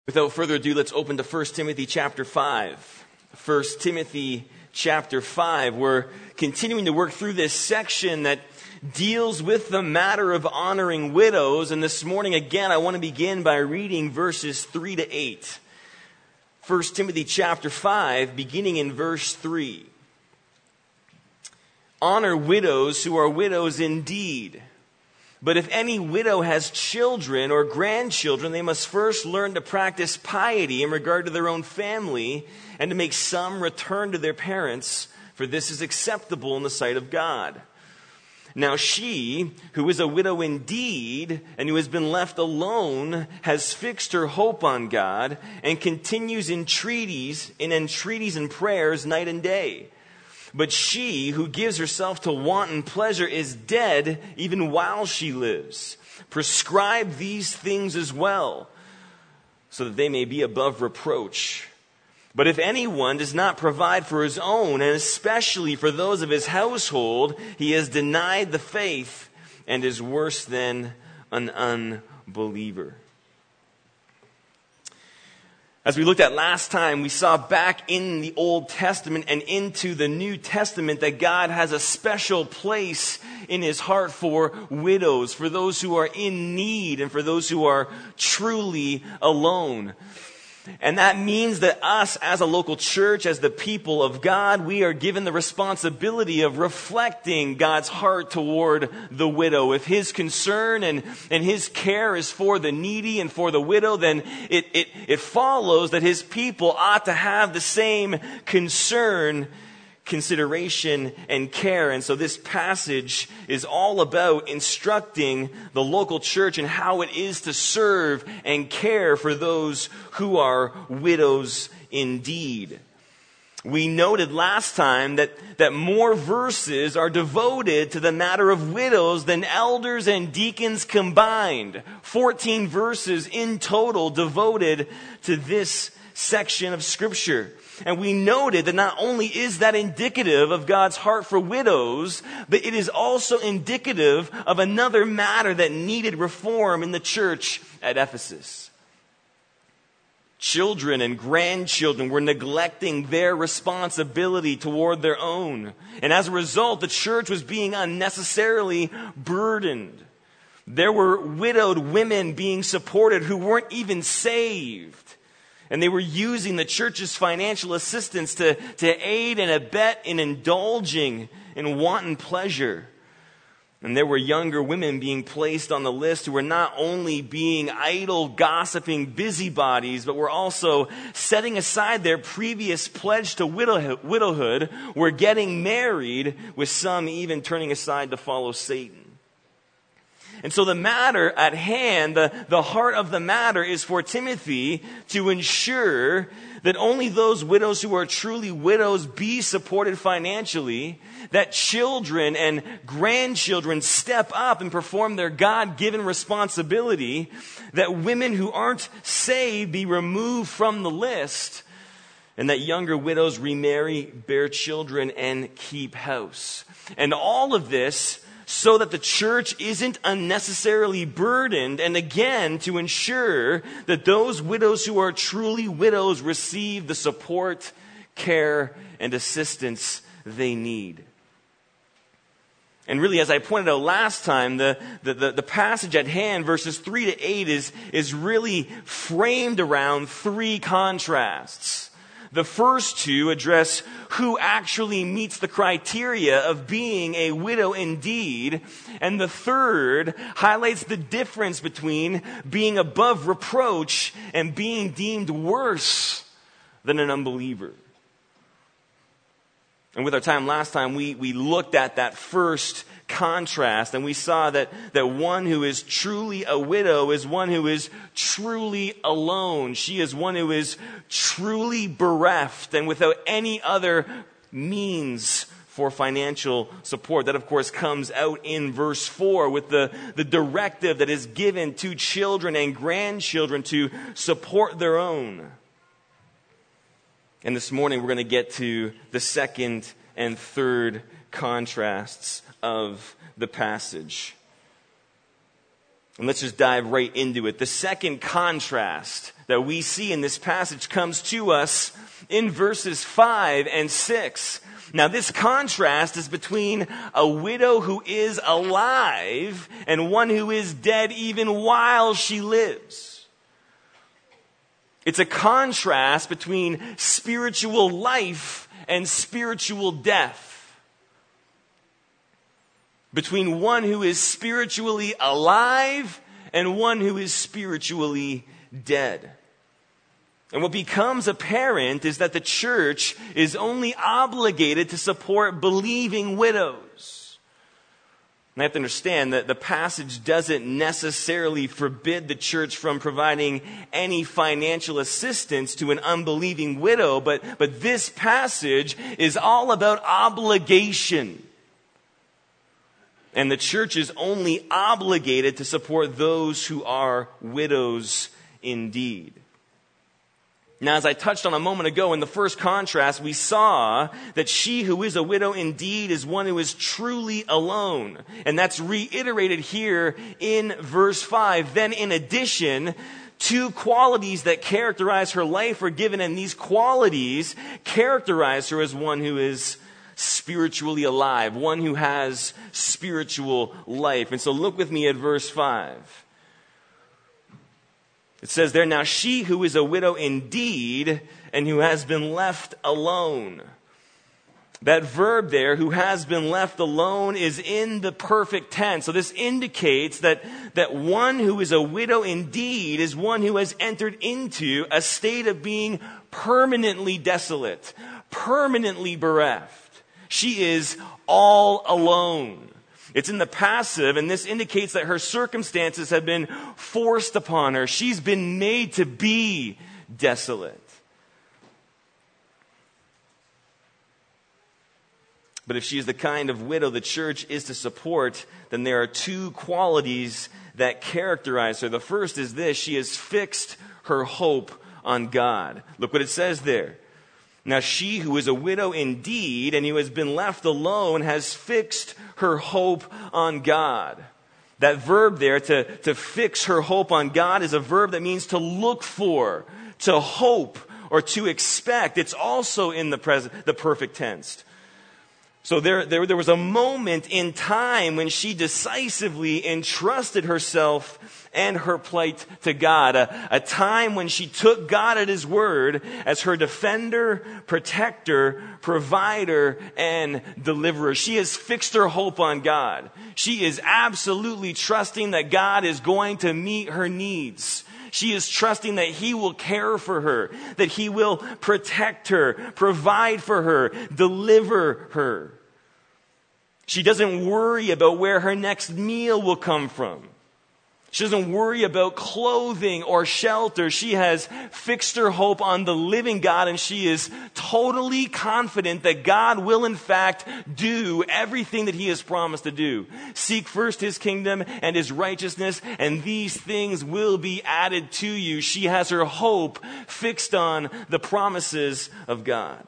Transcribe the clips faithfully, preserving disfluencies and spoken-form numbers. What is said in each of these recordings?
Without further ado, let's open to First Timothy chapter five. First Timothy chapter five. We're continuing to work through this section that deals with the matter of honoring widows. And this morning, again, I want to begin by reading verses three to eight. First Timothy chapter five, beginning in verse three. Honor widows who are widows indeed. But if any widow has children or grandchildren, they must first learn to practice piety in regard to their own family and to make some return to their parents, for this is acceptable in the sight of God. Now she, who is a widow indeed and who has been left alone, has fixed her hope on God and continues in entreaties, in entreaties and prayers night and day. But she who gives herself to wanton pleasure is dead even while she lives. Prescribe these things as well, so that they may be above reproach. But if anyone does not provide for his own, and especially for those of his household, he has denied the faith and is worse than an unbeliever. As we looked at last time, we saw back in the Old Testament and into the New Testament that God has a special place in his heart for widows, for those who are in need and for those who are truly alone. And that means that us as a local church, as the people of God, we are given the responsibility of reflecting God's heart toward the widow. If his concern and, and his care is for the needy and for the widow, then it, it, it follows that his people ought to have the same concern, consideration, and care. And so this passage is all about instructing the local church and how it is to serve and care for those who are widows indeed. We noted last time that, that more verses are devoted to the matter of widows than elders and deacons combined. fourteen verses in total devoted to this section of Scripture. And we noted that not only is that indicative of God's heart for widows, but it is also indicative of another matter that needed reform in the church at Ephesus. Children and grandchildren were neglecting their responsibility toward their own. And as a result, the church was being unnecessarily burdened. There were widowed women being supported who weren't even saved. And they were using the church's financial assistance to, to aid and abet in indulging in wanton pleasure. And there were younger women being placed on the list who were not only being idle, gossiping busybodies, but were also setting aside their previous pledge to widow, widowhood, were getting married, with some even turning aside to follow Satan. And so the matter at hand, the, the heart of the matter is for Timothy to ensure that only those widows who are truly widows be supported financially, that children and grandchildren step up and perform their God-given responsibility, that women who aren't saved be removed from the list, and that younger widows remarry, bear children, and keep house. And all of this so that the church isn't unnecessarily burdened, and again, to ensure that those widows who are truly widows receive the support, care, and assistance they need. And really, as I pointed out last time, the, the, the, the passage at hand, verses three to eight, is, is really framed around three contrasts. The first two address who actually meets the criteria of being a widow indeed. And the third highlights the difference between being above reproach and being deemed worse than an unbeliever. And with our time last time, we, we looked at that first contrast, and we saw that, that one who is truly a widow is one who is truly alone. She is one who is truly bereft and without any other means for financial support. That, of course, comes out in verse four with the, the directive that is given to children and grandchildren to support their own. And this morning we're going to get to the second and third contrasts of the passage. And let's just dive right into it. The second contrast that we see in this passage comes to us in verses five and six. Now, this contrast is between a widow who is alive and one who is dead even while she lives. It's a contrast between spiritual life and spiritual death. Between one who is spiritually alive and one who is spiritually dead. And what becomes apparent is that the church is only obligated to support believing widows. And I have to understand that the passage doesn't necessarily forbid the church from providing any financial assistance to an unbelieving widow, but, but this passage is all about obligation. And the church is only obligated to support those who are widows indeed. Now, as I touched on a moment ago, in the first contrast, we saw that she who is a widow indeed is one who is truly alone. And that's reiterated here in verse five. Then in addition, two qualities that characterize her life are given, and these qualities characterize her as one who is spiritually alive, one who has spiritual life. And so look with me at verse five. It says there, now she who is a widow indeed and who has been left alone. That verb there, who has been left alone, is in the perfect tense. So this indicates that, that one who is a widow indeed is one who has entered into a state of being permanently desolate, permanently bereft. She is all alone. It's in the passive, and this indicates that her circumstances have been forced upon her. She's been made to be desolate. But if she is the kind of widow the church is to support, then there are two qualities that characterize her. The first is this: she has fixed her hope on God. Look what it says there. Now she who is a widow indeed and who has been left alone has fixed her hope on God. That verb there, to, to fix her hope on God, is a verb that means to look for, to hope, or to expect. It's also in the present, the perfect tense. So there, there, there was a moment in time when she decisively entrusted herself and her plight to God. A, a time when she took God at His word as her defender, protector, provider, and deliverer. She has fixed her hope on God. She is absolutely trusting that God is going to meet her needs. She is trusting that He will care for her, that He will protect her, provide for her, deliver her. She doesn't worry about where her next meal will come from. She doesn't worry about clothing or shelter. She has fixed her hope on the living God, and she is totally confident that God will in fact do everything that He has promised to do. Seek first His kingdom and His righteousness, and these things will be added to you. She has her hope fixed on the promises of God.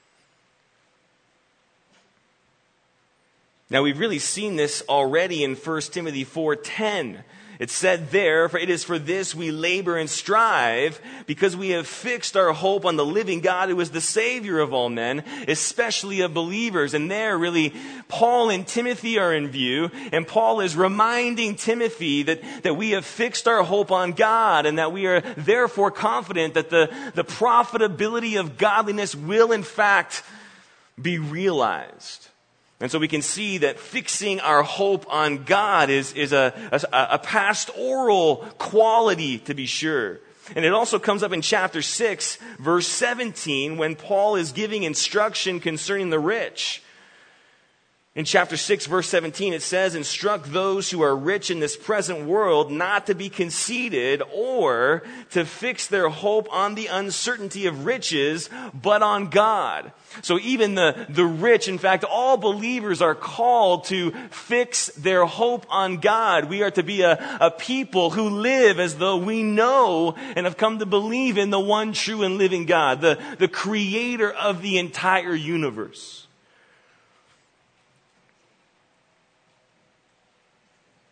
Now, we've really seen this already in First Timothy four ten. It said there, for it is for this we labor and strive, because we have fixed our hope on the living God who is the Savior of all men, especially of believers. And there, really, Paul and Timothy are in view, and Paul is reminding Timothy that, that we have fixed our hope on God, and that we are therefore confident that the, the profitability of godliness will in fact be realized. And so we can see that fixing our hope on God is, is a, a, a pastoral quality, to be sure. And it also comes up in chapter six, verse seventeen, when Paul is giving instruction concerning the rich. In chapter six, verse seventeen, it says, instruct those who are rich in this present world not to be conceited or to fix their hope on the uncertainty of riches, but on God. So even the, the rich, in fact, all believers are called to fix their hope on God. We are to be a, a people who live as though we know and have come to believe in the one true and living God, the, the creator of the entire universe.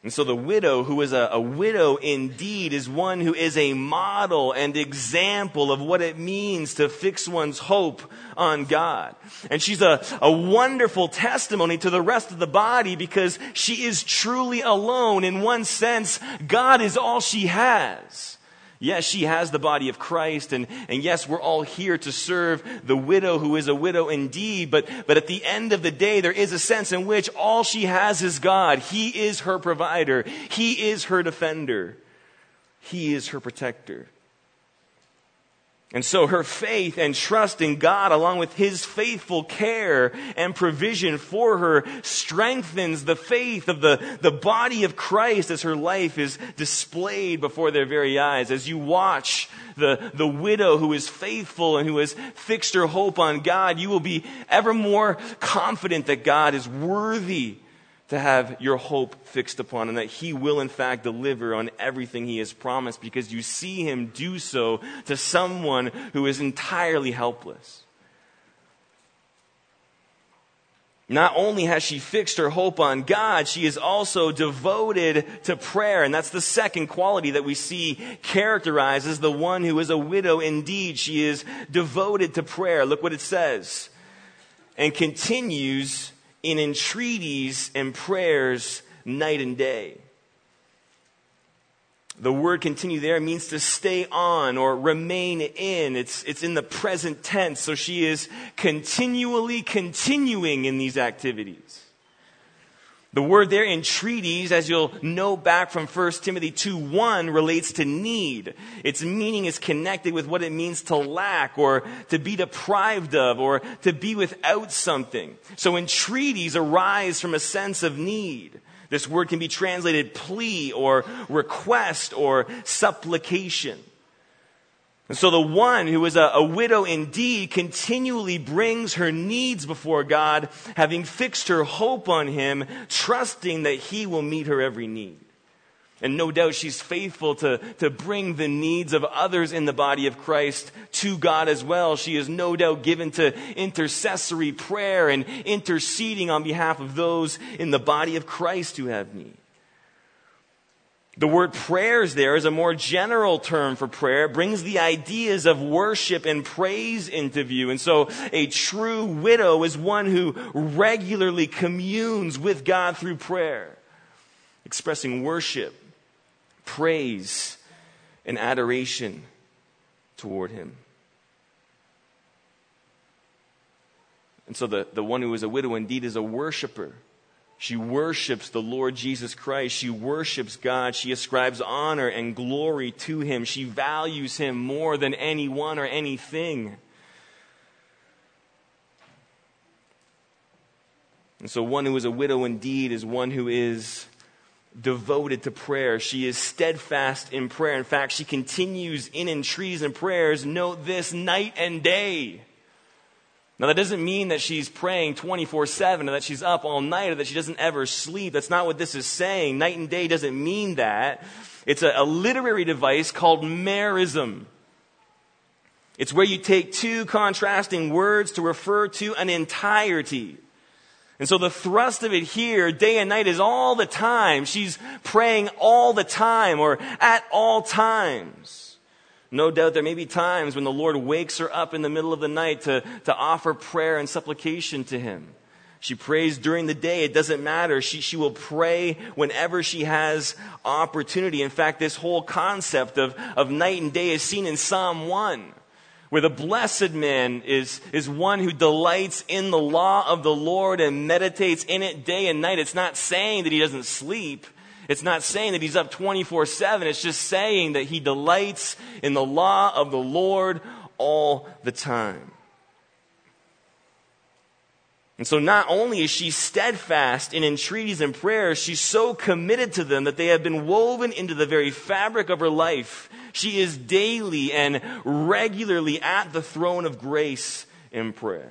And so the widow, who is a, a widow indeed, is one who is a model and example of what it means to fix one's hope on God. And she's a, a wonderful testimony to the rest of the body because she is truly alone. In one sense, God is all she has. Yes, she has the body of Christ, and, and yes, we're all here to serve the widow who is a widow indeed, but, but at the end of the day, there is a sense in which all she has is God. He is her provider. He is her defender. He is her protector. And so her faith and trust in God, along with His faithful care and provision for her, strengthens the faith of the, the body of Christ as her life is displayed before their very eyes. As you watch the, the widow who is faithful and who has fixed her hope on God, you will be ever more confident that God is worthy to have your hope fixed upon, and that He will in fact deliver on everything He has promised, because you see Him do so to someone who is entirely helpless. Not only has she fixed her hope on God, she is also devoted to prayer. And that's the second quality that we see characterizes the one who is a widow indeed. She is devoted to prayer. Look what it says. And continues in entreaties and prayers night and day. The word continue there means to stay on or remain in. It's, it's in the present tense. So she is continually continuing in these activities. The word there, entreaties, as you'll know back from First Timothy two one, relates to need. Its meaning is connected with what it means to lack or to be deprived of or to be without something. So entreaties arise from a sense of need. This word can be translated plea or request or supplication. And so the one who is a, a widow indeed continually brings her needs before God, having fixed her hope on Him, trusting that He will meet her every need. And no doubt she's faithful to, to bring the needs of others in the body of Christ to God as well. She is no doubt given to intercessory prayer and interceding on behalf of those in the body of Christ who have need. The word prayers there is a more general term for prayer. It brings the ideas of worship and praise into view. And so a true widow is one who regularly communes with God through prayer, expressing worship, praise, and adoration toward Him. And so the, the one who is a widow indeed is a worshiper. She worships the Lord Jesus Christ. She worships God. She ascribes honor and glory to Him. She values Him more than anyone or anything. And so one who is a widow indeed is one who is devoted to prayer. She is steadfast in prayer. In fact, she continues in entreaties and prayers, note this, night and day. Now, that doesn't mean that she's praying twenty-four seven or that she's up all night or that she doesn't ever sleep. That's not what this is saying. Night and day doesn't mean that. It's a, a literary device called merism. It's where you take two contrasting words to refer to an entirety. And so the thrust of it here, day and night, is all the time. She's praying all the time or at all times. No doubt there may be times when the Lord wakes her up in the middle of the night to, to offer prayer and supplication to Him. She prays during the day. It doesn't matter. She, she will pray whenever she has opportunity. In fact, this whole concept of, of night and day is seen in Psalm one, where the blessed man is, is one who delights in the law of the Lord and meditates in it day and night. It's not saying that he doesn't sleep. It's not saying that he's up twenty-four seven. It's just saying that he delights in the law of the Lord all the time. And so not only is she steadfast in entreaties and prayers, she's so committed to them that they have been woven into the very fabric of her life. She is daily and regularly at the throne of grace in prayer.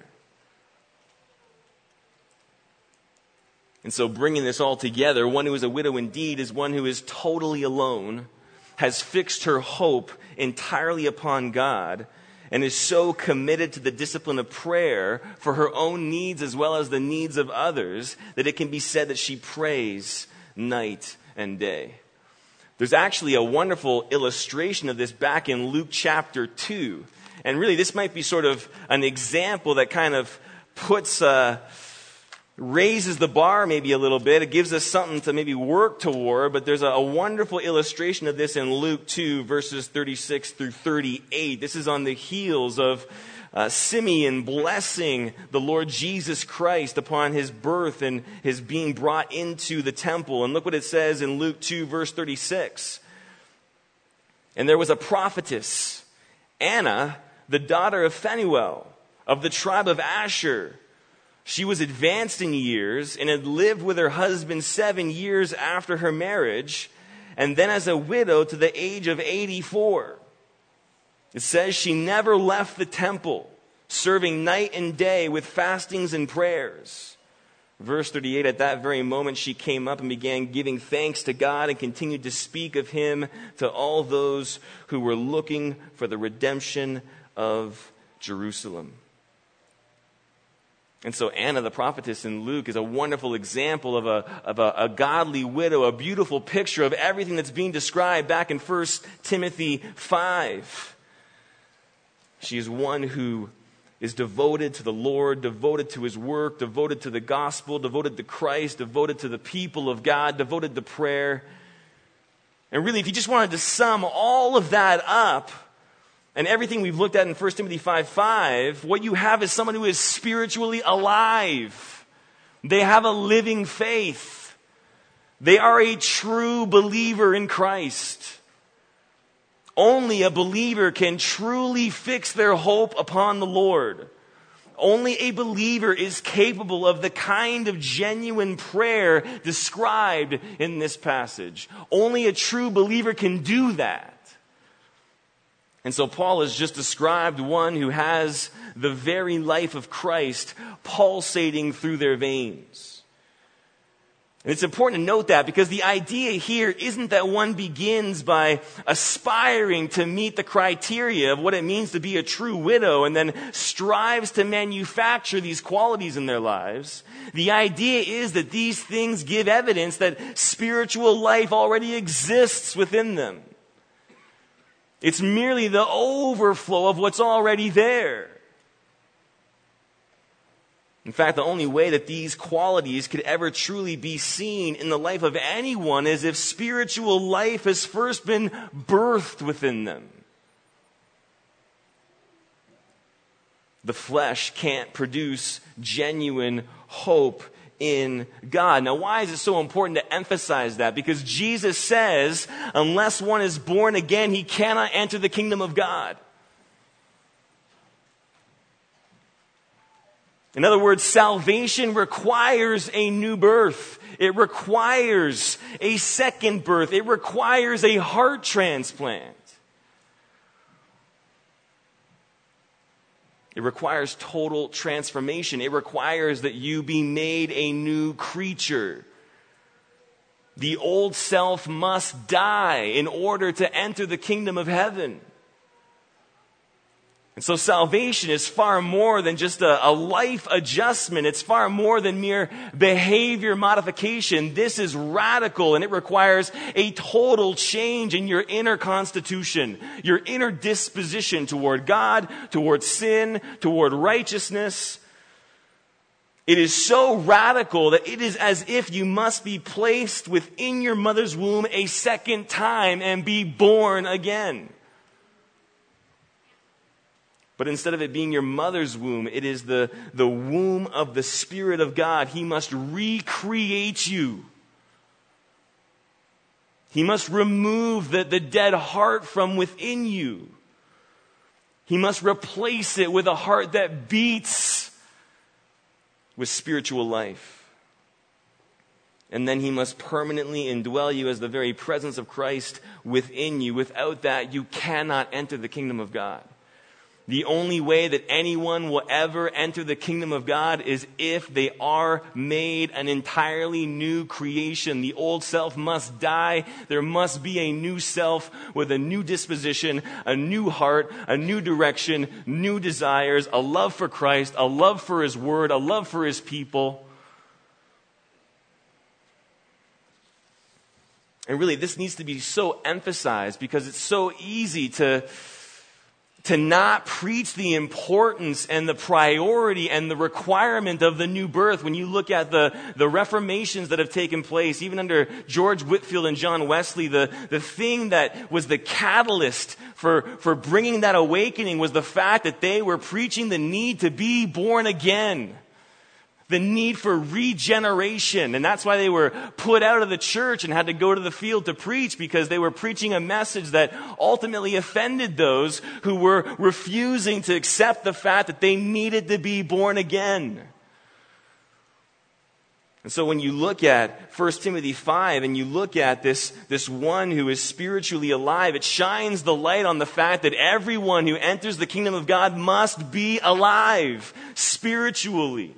And so bringing this all together, one who is a widow indeed is one who is totally alone, has fixed her hope entirely upon God, and is so committed to the discipline of prayer for her own needs as well as the needs of others that it can be said that she prays night and day. There's actually a wonderful illustration of this back in Luke chapter two. And really, this might be sort of an example that kind of puts, uh, raises the bar maybe a little bit. It gives us something to maybe work toward. But there's a, a wonderful illustration of this in Luke two, verses thirty-six through thirty-eight. This is on the heels of Uh, Simeon blessing the Lord Jesus Christ upon his birth and his being brought into the temple. And look what it says in Luke two, verse thirty-six. And there was a prophetess, Anna, the daughter of Phanuel, of the tribe of Asher. She was advanced in years and had lived with her husband seven years after her marriage, and then as a widow to the age of eighty-four. It says she never left the temple, serving night and day with fastings and prayers. Verse thirty-eight, at that very moment she came up and began giving thanks to God and continued to speak of him to all those who were looking for the redemption of Jerusalem. And so Anna, the prophetess in Luke, is a wonderful example of a, of a, a godly widow, a beautiful picture of everything that's being described back in First Timothy five. She is one who is devoted to the Lord, devoted to his work, devoted to the gospel, devoted to Christ, devoted to the people of God, devoted to prayer. And really, if you just wanted to sum all of that up, and everything we've looked at in First Timothy five five, what you have is someone who is spiritually alive. They have a living faith. They are a true believer in Christ. Only a believer can truly fix their hope upon the Lord. Only a believer is capable of the kind of genuine prayer described in this passage. Only a true believer can do that. And so Paul has just described one who has the very life of Christ pulsating through their veins. And it's important to note that because the idea here isn't that one begins by aspiring to meet the criteria of what it means to be a true widow and then strives to manufacture these qualities in their lives. The idea is that these things give evidence that spiritual life already exists within them. It's merely the overflow of what's already there. In fact, the only way that these qualities could ever truly be seen in the life of anyone is if spiritual life has first been birthed within them. The flesh can't produce genuine hope in God. Now, why is it so important to emphasize that? Because Jesus says, unless one is born again, he cannot enter the kingdom of God. In other words, salvation requires a new birth. It requires a second birth. It requires a heart transplant. It requires total transformation. It requires that you be made a new creature. The old self must die in order to enter the kingdom of heaven. And so salvation is far more than just a, a life adjustment. It's far more than mere behavior modification. This is radical, and it requires a total change in your inner constitution, your inner disposition toward God, toward sin, toward righteousness. It is so radical that it is as if you must be placed within your mother's womb a second time and be born again. But instead of it being your mother's womb, it is the, the womb of the Spirit of God. He must recreate you. He must remove the, the dead heart from within you. He must replace it with a heart that beats with spiritual life. And then he must permanently indwell you as the very presence of Christ within you. Without that, you cannot enter the kingdom of God. The only way that anyone will ever enter the kingdom of God is if they are made an entirely new creation. The old self must die. There must be a new self with a new disposition, a new heart, a new direction, new desires, a love for Christ, a love for his word, a love for his people. And really, this needs to be so emphasized because it's so easy to, to not preach the importance and the priority and the requirement of the new birth. When you look at the, the reformations that have taken place, even under George Whitefield and John Wesley, the, the thing that was the catalyst for, for bringing that awakening was the fact that they were preaching the need to be born again. The need for regeneration. And that's why they were put out of the church and had to go to the field to preach, because they were preaching a message that ultimately offended those who were refusing to accept the fact that they needed to be born again. And so when you look at First Timothy five and you look at this, this one who is spiritually alive, it shines the light on the fact that everyone who enters the kingdom of God must be alive spiritually.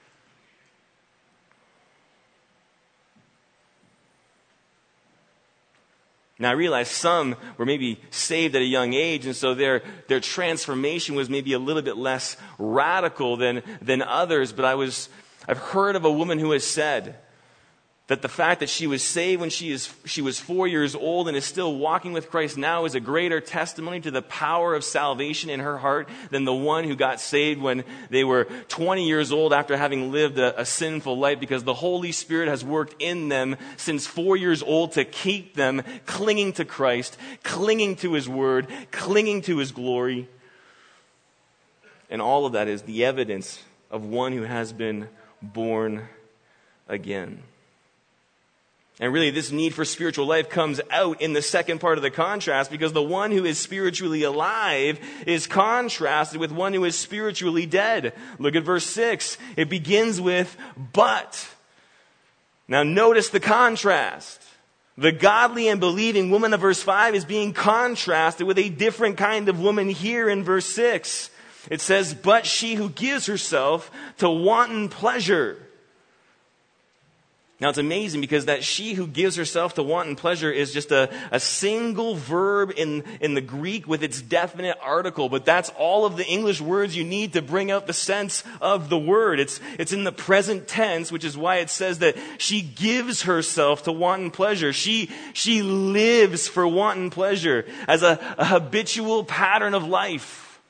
Now, I realize some were maybe saved at a young age, and so their, their transformation was maybe a little bit less radical than, than others. But I was, I've heard of a woman who has said that the fact that she was saved when she is she was four years old and is still walking with Christ now is a greater testimony to the power of salvation in her heart than the one who got saved when they were twenty years old after having lived a, a sinful life, because the Holy Spirit has worked in them since four years old to keep them clinging to Christ, clinging to His Word, clinging to His glory. And all of that is the evidence of one who has been born again. And really, this need for spiritual life comes out in the second part of the contrast, because the one who is spiritually alive is contrasted with one who is spiritually dead. Look at verse six. It begins with, but. Now notice the contrast. The godly and believing woman of verse five is being contrasted with a different kind of woman here in verse six. It says, but she who gives herself to wanton pleasure. Now, it's amazing because that she who gives herself to wanton pleasure is just a, a single verb in, in the Greek with its definite article. But that's all of the English words you need to bring out the sense of the word. It's, it's in the present tense, which is why it says that she gives herself to wanton pleasure. She, she lives for wanton pleasure as a, a habitual pattern of life.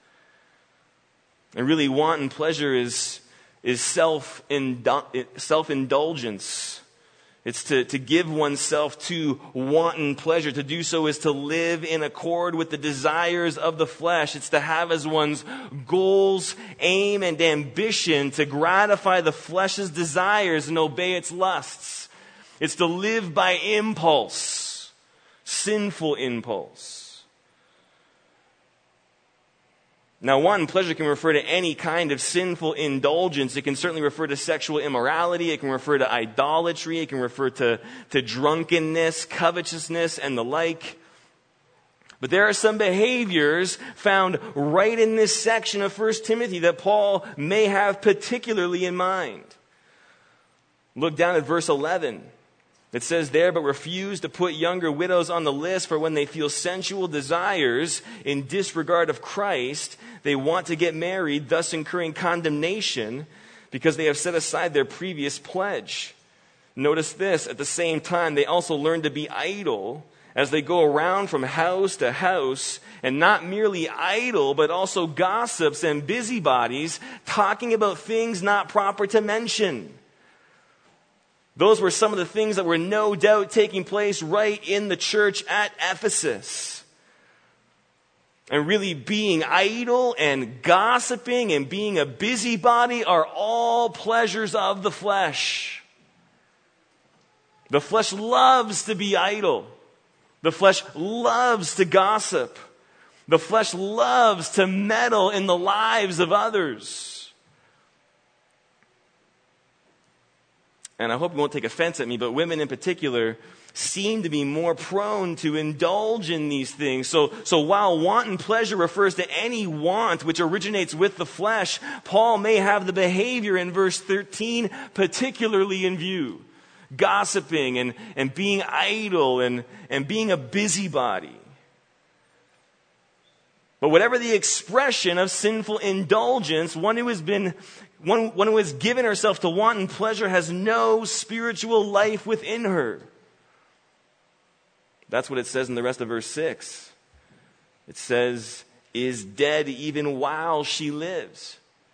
And really, wanton pleasure is, is self-indul- self-indulgence. It's to, to give oneself to wanton pleasure. To do so is to live in accord with the desires of the flesh. It's to have as one's goals, aim, and ambition to gratify the flesh's desires and obey its lusts. It's to live by impulse, sinful impulse. Now, wanton pleasure can refer to any kind of sinful indulgence. It can certainly refer to sexual immorality. It can refer to idolatry. It can refer to, to drunkenness, covetousness, and the like. But there are some behaviors found right in this section of First Timothy that Paul may have particularly in mind. Look down at verse eleven. It says there, but refuse to put younger widows on the list, for when they feel sensual desires in disregard of Christ, they want to get married, thus incurring condemnation because they have set aside their previous pledge. Notice this, at the same time, they also learn to be idle as they go around from house to house, and not merely idle, but also gossips and busybodies, talking about things not proper to mention. Those were some of the things that were no doubt taking place right in the church at Ephesus. And really, being idle and gossiping and being a busybody are all pleasures of the flesh. The flesh loves to be idle. The flesh loves to gossip. The flesh loves to meddle in the lives of others. And I hope you won't take offense at me, but women in particular seem to be more prone to indulge in these things. So, so while wanton pleasure refers to any want which originates with the flesh, Paul may have the behavior in verse thirteen particularly in view. Gossiping and, and being idle and, and being a busybody. But whatever the expression of sinful indulgence, one who has been One, one who has given herself to wanton pleasure has no spiritual life within her. That's what it says in the rest of verse six. It says, is dead even while she lives.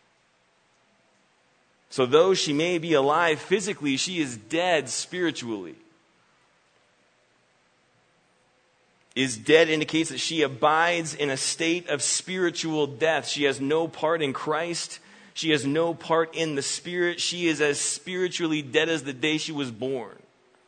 So though she may be alive physically, she is dead spiritually. Is dead indicates that she abides in a state of spiritual death. She has no part in Christ. She has no part in the Spirit. She is as spiritually dead as the day she was born.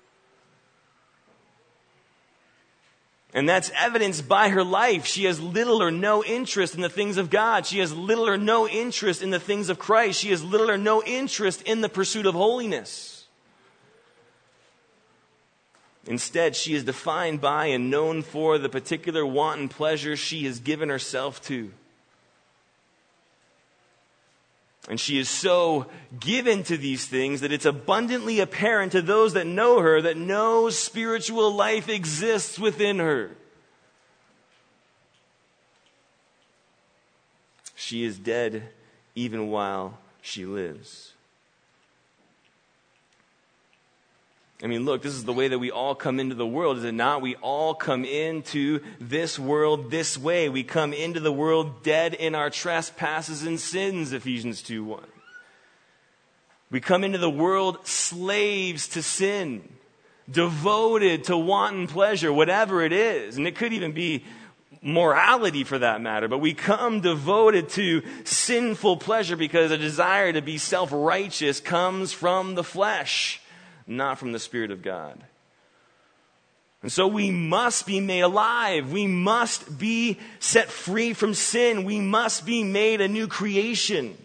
And that's evidenced by her life. She has little or no interest in the things of God. She has little or no interest in the things of Christ. She has little or no interest in the pursuit of holiness. Instead, she is defined by and known for the particular wanton pleasure she has given herself to. And she is so given to these things that it's abundantly apparent to those that know her that no spiritual life exists within her. She is dead even while she lives. I mean, look, this is the way that we all come into the world, is it not? We all come into this world this way. We come into the world dead in our trespasses and sins, Ephesians two one. We come into the world slaves to sin, devoted to wanton pleasure, whatever it is. And it could even be morality for that matter. But we come devoted to sinful pleasure because a desire to be self-righteous comes from the flesh, not from the Spirit of God. And so we must be made alive. We must be set free from sin. We must be made a new creation.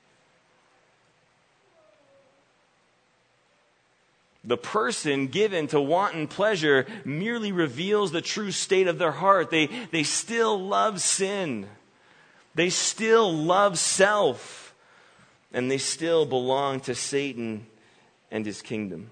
The person given to wanton pleasure merely reveals the true state of their heart. They, they still love sin. They still love self. And they still belong to Satan and his kingdom.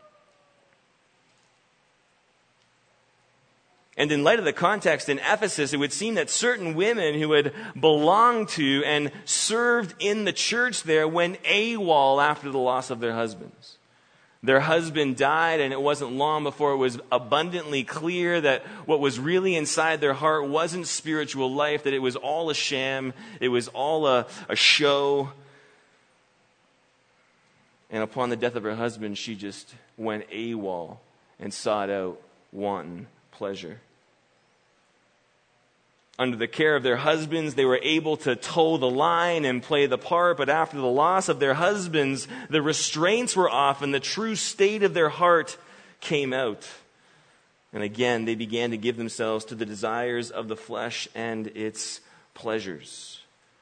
And in light of the context in Ephesus, it would seem that certain women who had belonged to and served in the church there went AWOL after the loss of their husbands. Their husband died, and it wasn't long before it was abundantly clear that what was really inside their heart wasn't spiritual life, that it was all a sham, it was all a, a show. And upon the death of her husband, she just went AWOL and sought out wanton pleasure. Under the care of their husbands, they were able to toe the line and play the part, but after the loss of their husbands, the restraints were off and the true state of their heart came out. And again, they began to give themselves to the desires of the flesh and its pleasures.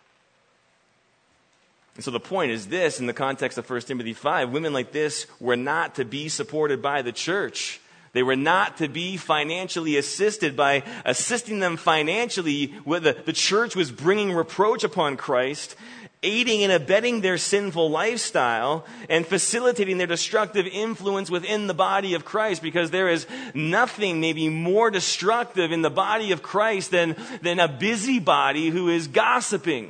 And so the point is this, in the context of First Timothy five, women like this were not to be supported by the church. They were not to be financially assisted. By assisting them financially, the, the church was bringing reproach upon Christ, aiding and abetting their sinful lifestyle, and facilitating their destructive influence within the body of Christ, because there is nothing maybe more destructive in the body of Christ than, than a busybody who is gossiping.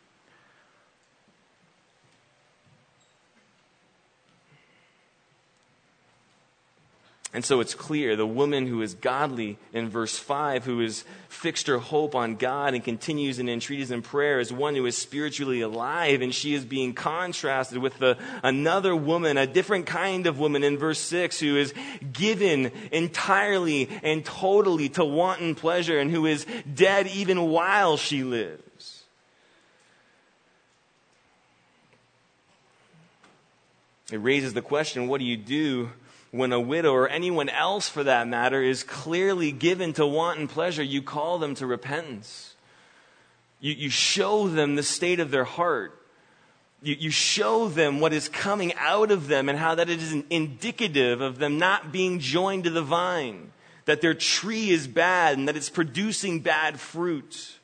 And so it's clear, the woman who is godly in verse five, who has fixed her hope on God and continues in entreaties and prayer, is one who is spiritually alive, and she is being contrasted with the, another woman, a different kind of woman in verse six, who is given entirely and totally to wanton pleasure and who is dead even while she lives. It raises the question, what do you do when a widow, or anyone else for that matter, is clearly given to wanton pleasure? You call them to repentance. You, you show them the state of their heart. You, you show them what is coming out of them and how that it is indicative of them not being joined to the vine, that their tree is bad and that it's producing bad fruit.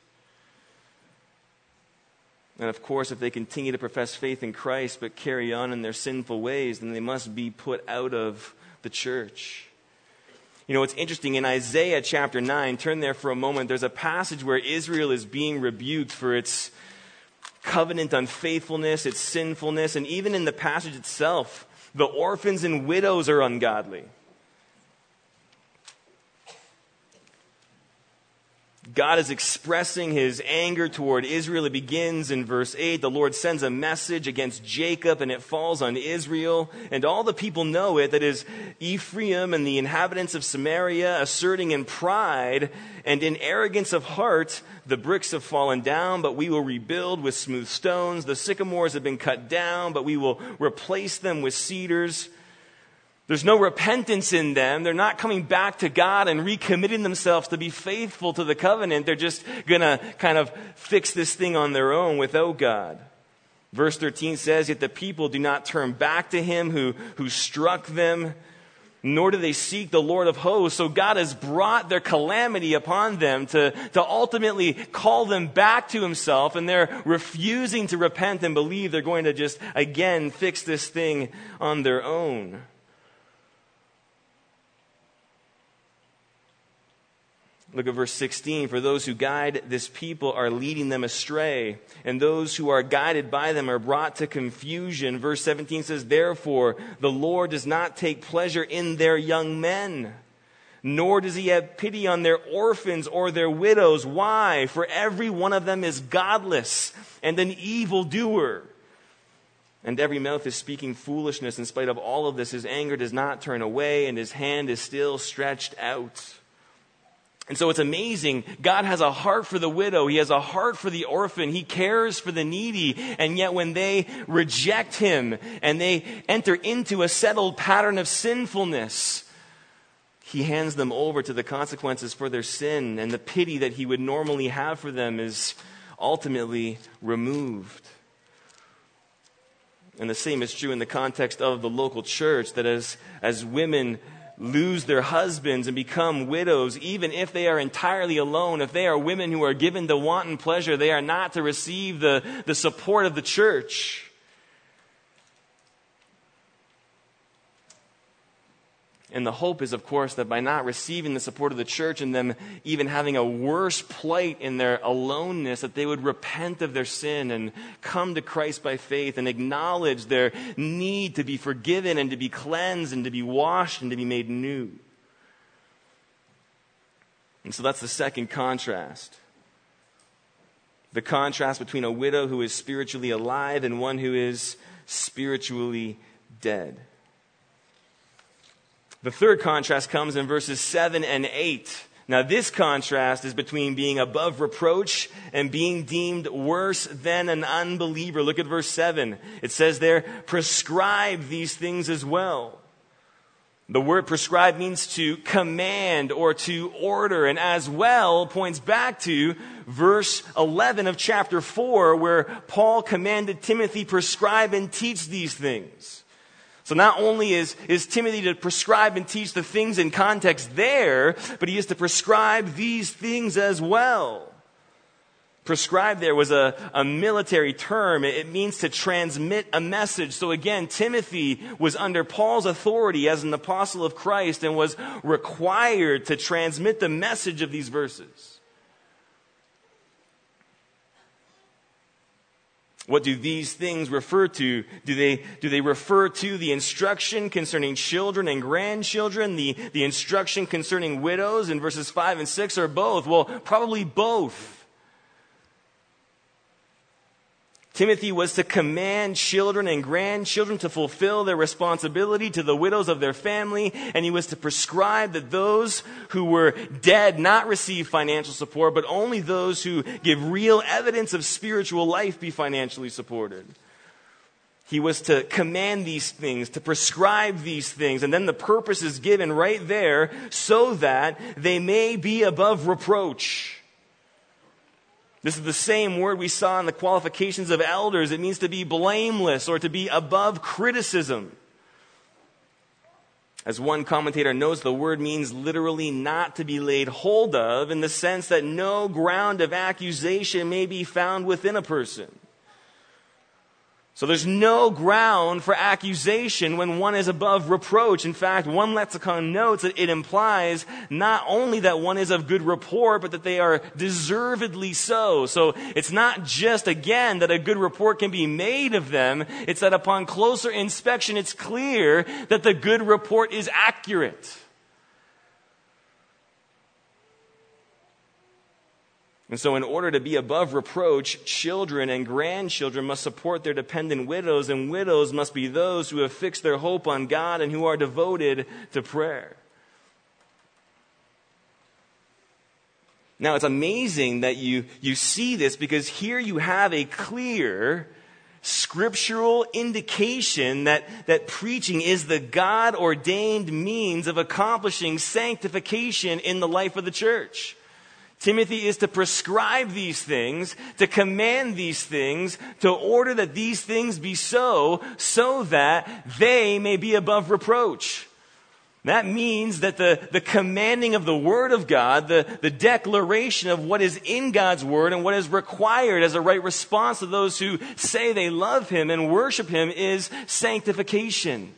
And of course, if they continue to profess faith in Christ but carry on in their sinful ways, then they must be put out of the church. You know, it's interesting, in Isaiah chapter nine, turn there for a moment, there's a passage where Israel is being rebuked for its covenant unfaithfulness, its sinfulness, and even in the passage itself, the orphans and widows are ungodly. God is expressing his anger toward Israel. It begins in verse eight. The Lord sends a message against Jacob, and it falls on Israel. And all the people know it, that is Ephraim and the inhabitants of Samaria, asserting in pride and in arrogance of heart, the bricks have fallen down, but we will rebuild with smooth stones. The sycamores have been cut down, but we will replace them with cedars. There's no repentance in them. They're not coming back to God and recommitting themselves to be faithful to the covenant. They're just going to kind of fix this thing on their own without God. Verse thirteen says, yet the people do not turn back to him who, who struck them, nor do they seek the Lord of hosts. So God has brought their calamity upon them to, to ultimately call them back to himself, and they're refusing to repent and believe they're going to just again fix this thing on their own. Look at verse sixteen. For those who guide this people are leading them astray, and those who are guided by them are brought to confusion. Verse seventeen says, therefore, the Lord does not take pleasure in their young men, nor does he have pity on their orphans or their widows. Why? For every one of them is godless and an evildoer. And every mouth is speaking foolishness. In spite of all of this, his anger does not turn away, and his hand is still stretched out. And so it's amazing. God has a heart for the widow. He has a heart for the orphan. He cares for the needy. And yet when they reject him and they enter into a settled pattern of sinfulness, he hands them over to the consequences for their sin. And the pity that he would normally have for them is ultimately removed. And the same is true in the context of the local church, that as, as women lose their husbands and become widows, even if they are entirely alone, if they are women who are given to wanton pleasure, they are not to receive the, the support of the church. And the hope is, of course, that by not receiving the support of the church and them even having a worse plight in their aloneness, that they would repent of their sin and come to Christ by faith and acknowledge their need to be forgiven and to be cleansed and to be washed and to be made new. And so that's the second contrast. The contrast between a widow who is spiritually alive and one who is spiritually dead. The third contrast comes in verses seven and eight. Now this contrast is between being above reproach and being deemed worse than an unbeliever. Look at verse seven. It says there, prescribe these things as well. The word prescribe means to command or to order, and as well points back to verse eleven of chapter four, where Paul commanded Timothy, prescribe and teach these things. So not only is, is Timothy to prescribe and teach the things in context there, but he is to prescribe these things as well. Prescribe there was a, a military term. It, it means to transmit a message. So again, Timothy was under Paul's authority as an apostle of Christ and was required to transmit the message of these verses. What do these things refer to? Do they, do they refer to the instruction concerning children and grandchildren, the, the instruction concerning widows in verses five and six, or both? Well, probably both. Timothy was to command children and grandchildren to fulfill their responsibility to the widows of their family, and he was to prescribe that those who were dead not receive financial support, but only those who give real evidence of spiritual life be financially supported. He was to command these things, to prescribe these things, and then the purpose is given right there so that they may be above reproach. This is the same word we saw in the qualifications of elders. It means to be blameless or to be above criticism. As one commentator notes, the word means literally not to be laid hold of, in the sense that no ground of accusation may be found within a person. So there's no ground for accusation when one is above reproach. In fact, one lexicon notes that it implies not only that one is of good report, but that they are deservedly so. So it's not just, again, that a good report can be made of them. It's that upon closer inspection, it's clear that the good report is accurate. And so in order to be above reproach, children and grandchildren must support their dependent widows, and widows must be those who have fixed their hope on God and who are devoted to prayer. Now, it's amazing that you, you see this, because here you have a clear scriptural indication that, that preaching is the God-ordained means of accomplishing sanctification in the life of the church. Timothy is to prescribe these things, to command these things, to order that these things be so, so that they may be above reproach. That means that the, the commanding of the Word of God, the, the declaration of what is in God's Word and what is required as a right response to those who say they love Him and worship Him, is sanctification,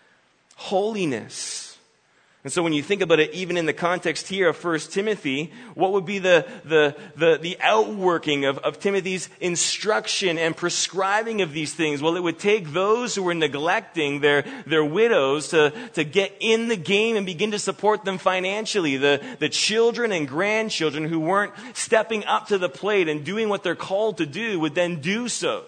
holiness. And so when you think about it, even in the context here of First Timothy, what would be the, the, the, the outworking of, of Timothy's instruction and prescribing of these things? Well, it would take those who were neglecting their, their widows to, to get in the game and begin to support them financially. The, the children and grandchildren who weren't stepping up to the plate and doing what they're called to do would then do so.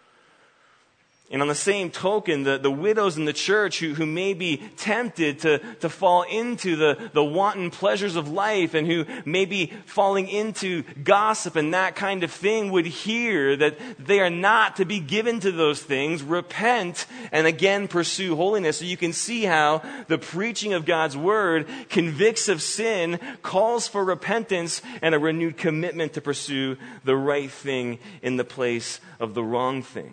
And on the same token, the, the widows in the church who, who may be tempted to, to fall into the, the wanton pleasures of life, and who may be falling into gossip and that kind of thing, would hear that they are not to be given to those things, repent, and again pursue holiness. So you can see how the preaching of God's word convicts of sin, calls for repentance, and a renewed commitment to pursue the right thing in the place of the wrong thing.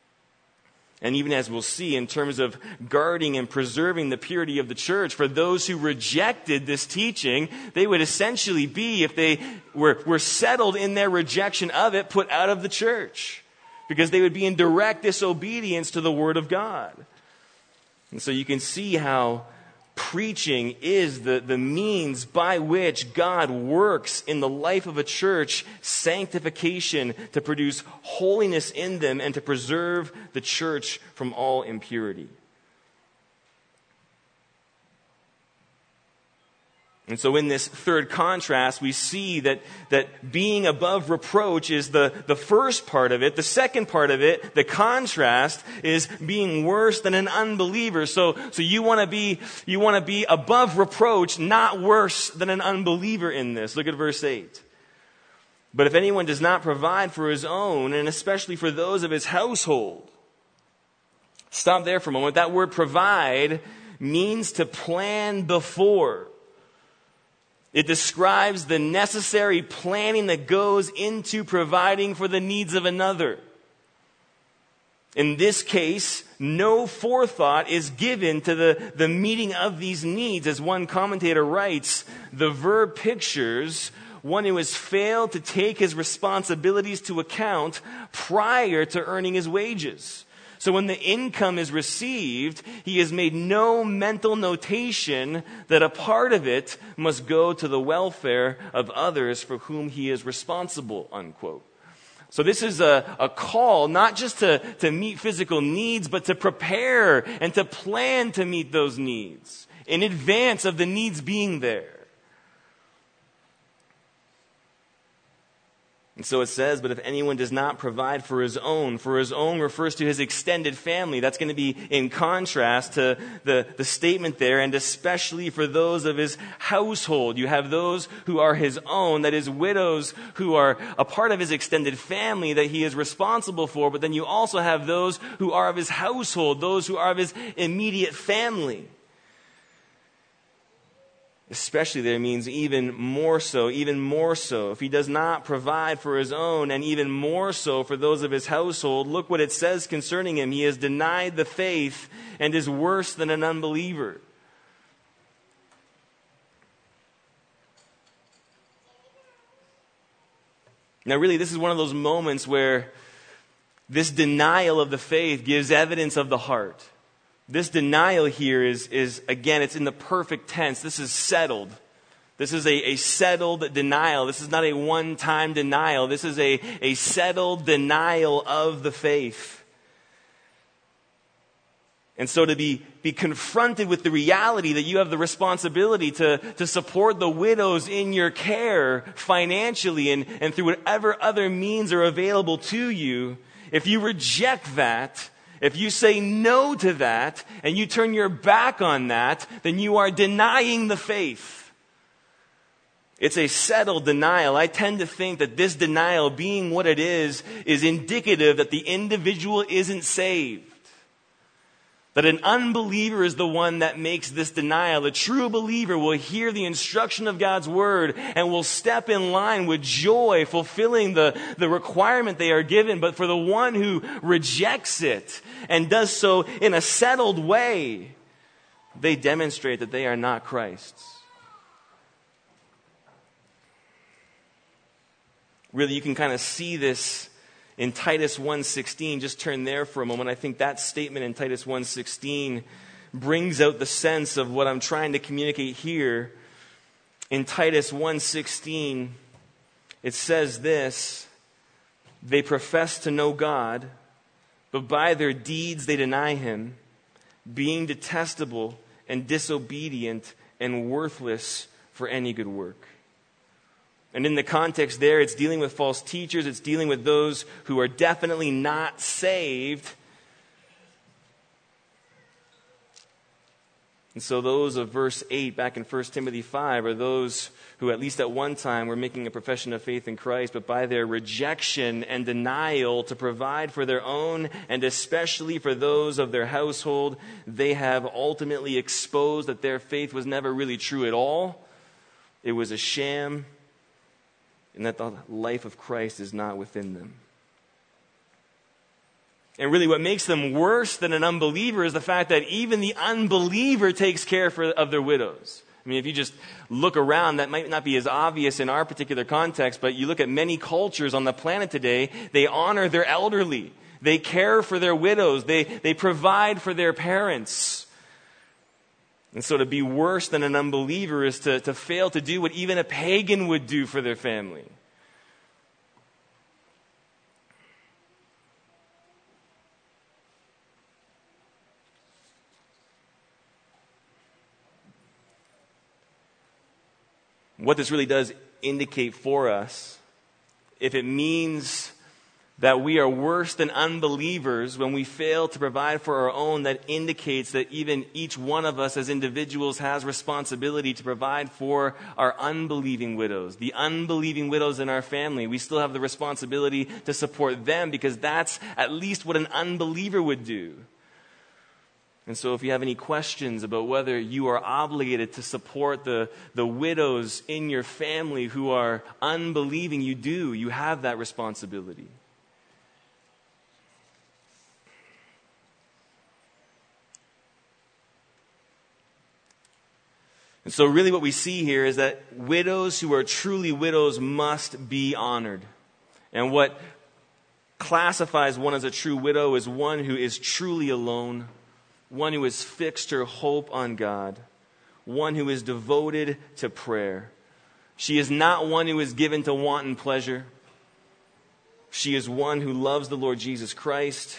And even as we'll see, in terms of guarding and preserving the purity of the church, for those who rejected this teaching, they would essentially be, if they were, were settled in their rejection of it, put out of the church, because they would be in direct disobedience to the Word of God. And so you can see how preaching is the, the means by which God works in the life of a church, sanctification, to produce holiness in them and to preserve the church from all impurity. And so in this third contrast, we see that, that being above reproach is the, the first part of it. The second part of it, the contrast, is being worse than an unbeliever. So, so you want to be, you want to be above reproach, not worse than an unbeliever in this. Look at verse eight. But if anyone does not provide for his own, and especially for those of his household. Stop there for a moment. That word provide means to plan before. It describes the necessary planning that goes into providing for the needs of another. In this case, no forethought is given to the, the meeting of these needs. As one commentator writes, the verb pictures one who has failed to take his responsibilities to account prior to earning his wages. So when the income is received, he has made no mental notation that a part of it must go to the welfare of others for whom he is responsible, unquote. So this is a, a call not just to, to meet physical needs, but to prepare and to plan to meet those needs in advance of the needs being there. And so it says, but if anyone does not provide for his own, for his own refers to his extended family. That's going to be in contrast to the, the statement there, and especially for those of his household. You have those who are his own, that is, widows who are a part of his extended family that he is responsible for, but then you also have those who are of his household, those who are of his immediate family. Especially there means even more so, even more so. If he does not provide for his own, and even more so for those of his household, look what it says concerning him. He has denied the faith and is worse than an unbeliever. Now really, this is one of those moments where this denial of the faith gives evidence of the heart. This denial here is, is, again, it's in the perfect tense. This is settled. This is a, a settled denial. This is not a one-time denial. This is a, a settled denial of the faith. And so to be, be confronted with the reality that you have the responsibility to, to support the widows in your care financially and, and through whatever other means are available to you, if you reject that, if you say no to that, and you turn your back on that, then you are denying the faith. It's a settled denial. I tend to think that this denial, being what it is, is indicative that the individual isn't saved. That an unbeliever is the one that makes this denial. A true believer will hear the instruction of God's word and will step in line with joy, fulfilling the, the requirement they are given. But for the one who rejects it and does so in a settled way, they demonstrate that they are not Christ's. Really, you can kind of see this in Titus one sixteen. Just turn there for a moment. I think that statement in Titus one sixteen brings out the sense of what I'm trying to communicate here. In Titus one sixteen, it says this: they profess to know God, but by their deeds they deny him, being detestable and disobedient and worthless for any good work. And in the context there, it's dealing with false teachers. It's dealing with those who are definitely not saved. And so those of verse eight back in First Timothy five are those who at least at one time were making a profession of faith in Christ, but by their rejection and denial to provide for their own and especially for those of their household, they have ultimately exposed that their faith was never really true at all. It was a sham. And that the life of Christ is not within them. And really what makes them worse than an unbeliever is the fact that even the unbeliever takes care for, of their widows. I mean, if you just look around, that might not be as obvious in our particular context, but you look at many cultures on the planet today, they honor their elderly. They care for their widows. They, they provide for their parents. And so to be worse than an unbeliever is to, to fail to do what even a pagan would do for their family. What this really does indicate for us, if it means that we are worse than unbelievers when we fail to provide for our own, that indicates that even each one of us as individuals has responsibility to provide for our unbelieving widows, the unbelieving widows in our family. We still have the responsibility to support them because that's at least what an unbeliever would do. And so if you have any questions about whether you are obligated to support the, the widows in your family who are unbelieving, you do. You have that responsibility. And so really what we see here is that widows who are truly widows must be honored. And what classifies one as a true widow is one who is truly alone, one who has fixed her hope on God, one who is devoted to prayer. She is not one who is given to wanton pleasure. She is one who loves the Lord Jesus Christ,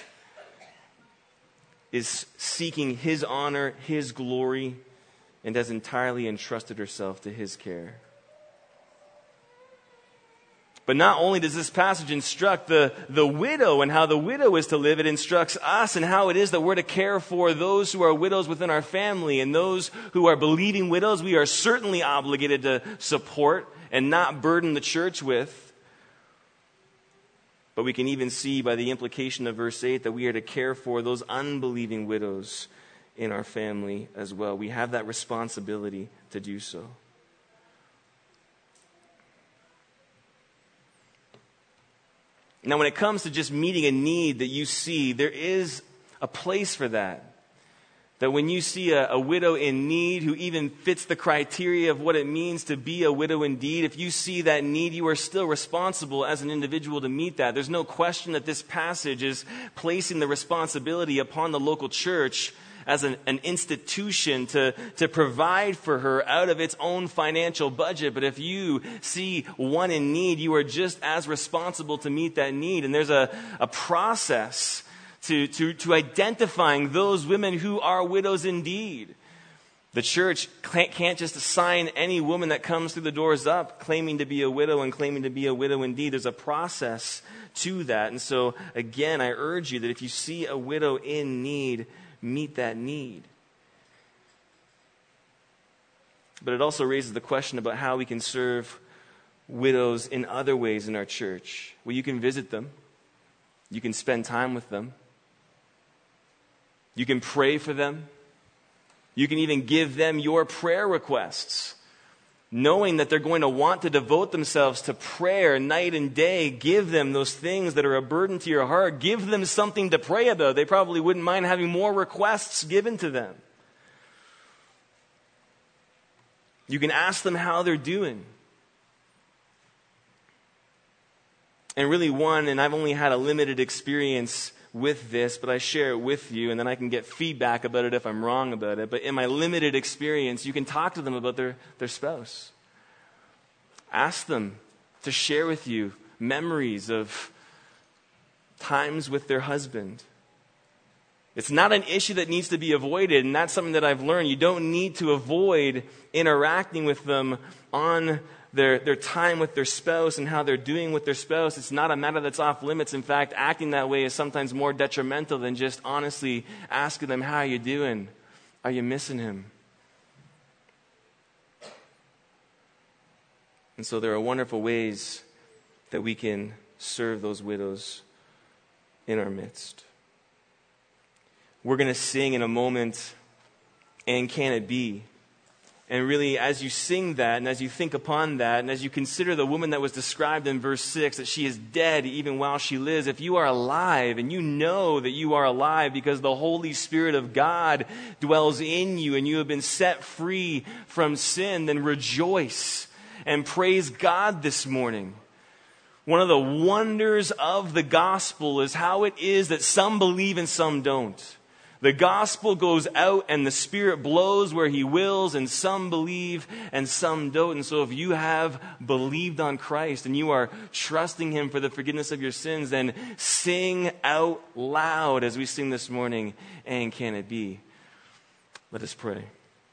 is seeking his honor, his glory, and has entirely entrusted herself to his care. But not only does this passage instruct the, the widow and how the widow is to live, it instructs us and how it is that we're to care for those who are widows within our family. And those who are believing widows, we are certainly obligated to support and not burden the church with. But we can even see by the implication of verse eight that we are to care for those unbelieving widows in our family as well. We have that responsibility to do so. Now, when it comes to just meeting a need that you see, there is a place for that. That when you see a, a widow in need who even fits the criteria of what it means to be a widow indeed, if you see that need, you are still responsible as an individual to meet that. There's no question that this passage is placing the responsibility upon the local church as an, an institution to, to provide for her out of its own financial budget. But if you see one in need, you are just as responsible to meet that need. And there's a, a process to, to, to identifying those women who are widows indeed. The church can't just assign any woman that comes through the doors up claiming to be a widow and claiming to be a widow indeed. There's a process to that. And so, again, I urge you that if you see a widow in need, meet that need. But it also raises the question about how we can serve widows in other ways in our church. Well, you can visit them. You can spend time with them. You can pray for them. You can even give them your prayer requests. Knowing that they're going to want to devote themselves to prayer night and day, give them those things that are a burden to your heart. Give them something to pray about. They probably wouldn't mind having more requests given to them. You can ask them how they're doing. And really one, and I've only had a limited experience with this, but I share it with you, and then I can get feedback about it if I'm wrong about it. But in my limited experience, you can talk to them about their, their spouse. Ask them to share with you memories of times with their husband. It's not an issue that needs to be avoided, and that's something that I've learned. You don't need to avoid interacting with them on their, their time with their spouse and how they're doing with their spouse. It's not a matter that's off limits. In fact, acting that way is sometimes more detrimental than just honestly asking them, how are you doing? Are you missing him? And so there are wonderful ways that we can serve those widows in our midst. We're going to sing in a moment, And Can It Be? And really, as you sing that, and as you think upon that, and as you consider the woman that was described in verse six, that she is dead even while she lives, if you are alive, and you know that you are alive because the Holy Spirit of God dwells in you, and you have been set free from sin, then rejoice and praise God this morning. One of the wonders of the gospel is how it is that some believe and some don't. The gospel goes out and the Spirit blows where He wills, and some believe and some don't. And so if you have believed on Christ and you are trusting Him for the forgiveness of your sins, then sing out loud as we sing this morning, And Can It Be? Let us pray.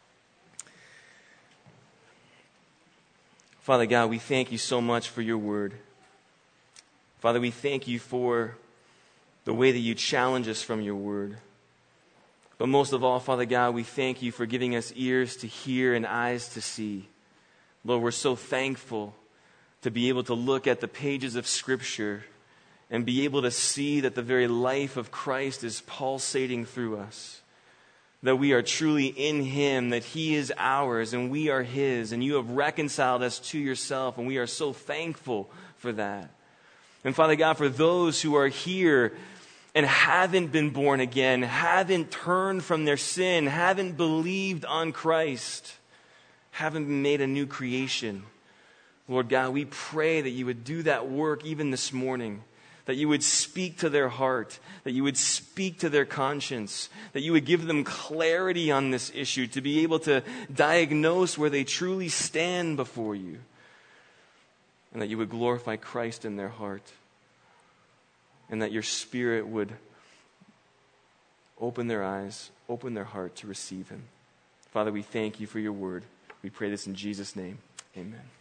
Father God, we thank you so much for your word. Father, we thank you for the way that you challenge us from your word. But most of all, Father God, we thank you for giving us ears to hear and eyes to see. Lord, we're so thankful to be able to look at the pages of Scripture and be able to see that the very life of Christ is pulsating through us. That we are truly in Him, that He is ours and we are His, and you have reconciled us to yourself, and we are so thankful for that. And Father God, for those who are here and haven't been born again, haven't turned from their sin, haven't believed on Christ, haven't been made a new creation, Lord God, we pray that you would do that work even this morning, that you would speak to their heart, that you would speak to their conscience, that you would give them clarity on this issue to be able to diagnose where they truly stand before you, and that you would glorify Christ in their heart, and that your Spirit would open their eyes, open their heart to receive Him. Father, we thank you for your word. We pray this in Jesus' name. Amen.